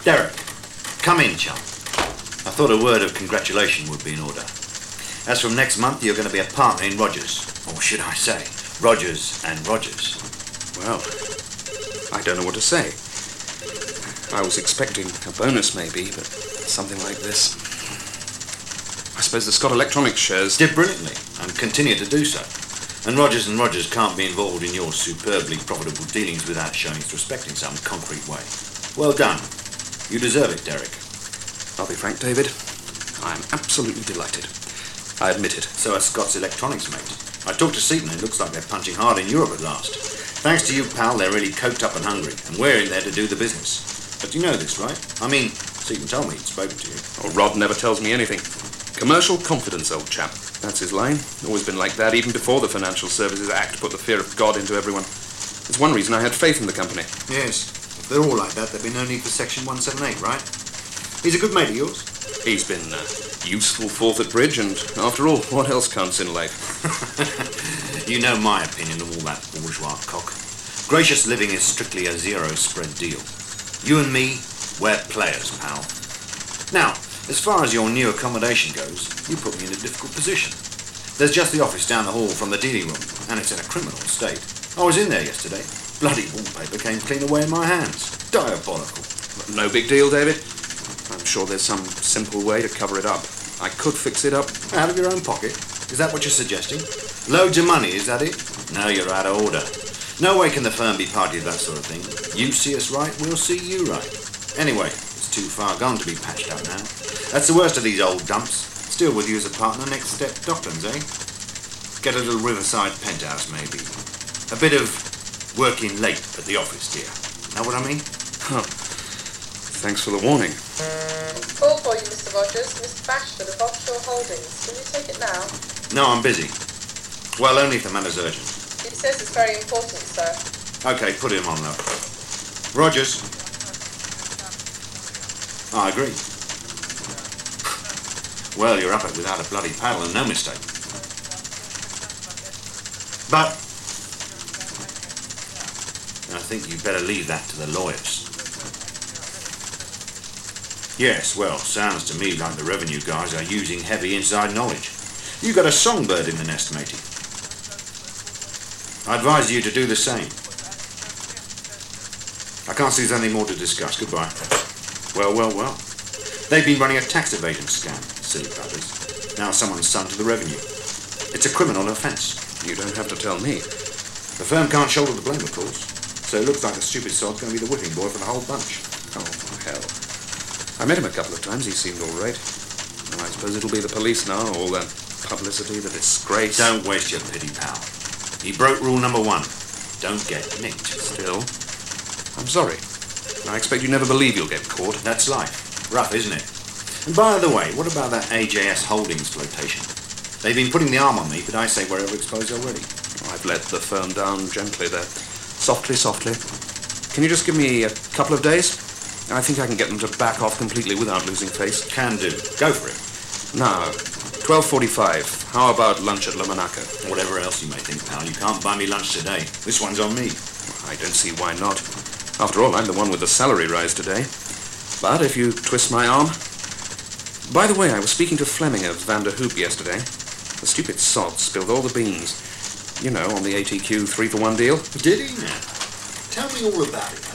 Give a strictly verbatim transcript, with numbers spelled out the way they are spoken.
Derek, come in, chum. I thought a word of congratulation would be in order. As from next month, you're going to be a partner in Rogers. Or should I say, Rogers and Rogers. Well, I don't know what to say. I was expecting a bonus maybe, but something like this. I suppose the Scott Electronics shares did brilliantly, and continue to do so. And Rogers and Rogers can't be involved in your superbly profitable dealings without showing its respect in some concrete way. Well done. You deserve it, Derek. I'll be frank, David. I'm absolutely delighted. I admit it. So are Scott's Electronics, mate. I talked to Seaton, and it looks like they're punching hard in Europe at last. Thanks to you, pal, they're really coked up and hungry, and we're in there to do the business. But you know this, right? I mean, Seaton told me he'd spoken to you. Oh, Rod never tells me anything. Commercial confidence, old chap. That's his line. Always been like that, even before the Financial Services Act put the fear of God into everyone. It's one reason I had faith in the company. Yes. If they're all like that, there'd be no need for Section one seventy-eight, right? He's a good mate of yours. He's been uh, useful forth at bridge, and after all, what else counts in life? You know my opinion of all that bourgeois cock. Gracious living is strictly a zero-spread deal. You and me, we're players, pal. Now, as far as your new accommodation goes, you put me in a difficult position. There's just the office down the hall from the dealing room, and it's in a criminal state. I was in there yesterday. Bloody wallpaper came clean away in my hands. Diabolical. No big deal, David. I'm sure there's some simple way to cover it up. I could fix it up. Out of your own pocket? Is that what you're suggesting? Loads of money, is that it? No, you're out of order. No way can the firm be party to that sort of thing. You see us right, we'll see you right. Anyway, it's too far gone to be patched up now. That's the worst of these old dumps. Still with you as a partner, next step, Docklands, eh? Get a little riverside penthouse, maybe. A bit of working late at the office, dear. Know what I mean? Huh. Thanks for the warning. Call for you, Mister Rogers. Mister Bashford of Offshore Holdings. Can you take it now? No, I'm busy. Well, only if the matter's urgent. He says it's very important, sir. Okay, put him on, love. Rogers. I agree. Well, you're up it without a bloody paddle and no mistake. But I think you'd better leave that to the lawyers. Yes, well, sounds to me like the revenue guys are using heavy inside knowledge. You got a songbird in the nest, matey. I advise you to do the same. I can't see there's anything more to discuss. Goodbye. Well, well, well. They've been running a tax evasion scam, silly buggers. Now someone's son to the revenue. It's a criminal offence. You don't have to tell me. The firm can't shoulder the blame, of course. So it looks like the stupid sod's going to be the whipping boy for the whole bunch. Oh, hell. I met him a couple of times. He seemed all right. And I suppose it'll be the police now. All the publicity, the disgrace. Don't waste your pity, pal. He broke rule number one. Don't get nicked. Still, I'm sorry. I expect you never believe you'll get caught. That's life. Rough, isn't it? And by the way, what about that A J S Holdings flotation? They've been putting the arm on me, but I say we're overexposed already. I've let the firm down gently there. Softly, softly. Can you just give me a couple of days? I think I can get them to back off completely without losing face. Can do. Go for it. Now, twelve forty-five. How about lunch at La Monaco? Whatever else you may think, pal, you can't buy me lunch today. This one's on me. I don't see why not. After all, I'm the one with the salary rise today. But if you twist my arm... By the way, I was speaking to Fleming of Van der Hoop yesterday. The stupid sod spilled all the beans. You know, on the A T Q three for one deal. Did he now? Tell me all about it.